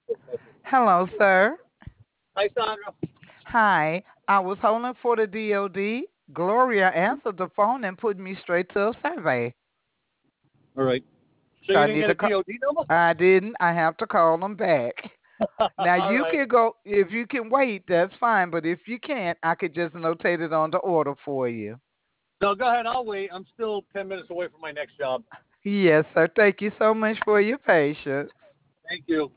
Hello, sir. Hi, Sandra. Hi. I was holding for the DOD. Gloria answered the phone and put me straight to a survey. All right. So So you I didn't need get a to call. DOD number? I didn't. I have to call them back. Now All you right. can go if you can wait. That's fine. But if you can't, I could just notate it on the order for you. No, go ahead. I'll wait. I'm still 10 minutes away from my next job. Yes, sir. Thank you so much for your patience. Thank you.